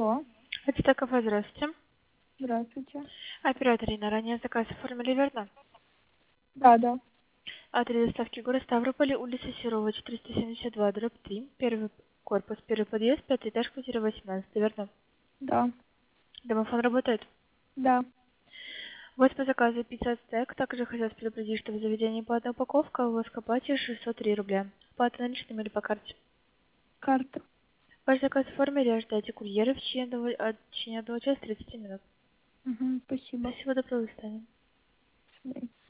Алло, Это кафе, здравствуйте. здравствуйте. Оператор Инна, ранее заказ оформили, верно? Да. Адрес доставки город Ставрополь, улица Серова, 472, дробь 3, первый корпус, первый подъезд, пятый этаж, квартира 18, верно? Да. Домофон работает? Да. Вот по заказу пицца стек, также хотелось предупредить, что в заведении платная упаковка, у вас к оплате 603 рубля. Оплата наличными или по карте? Карта. Ваш заказ оформили, ожидайте курьера в течение 1 часа 30 минут. Угу, спасибо. Спасибо, доброго свидания. До свидания.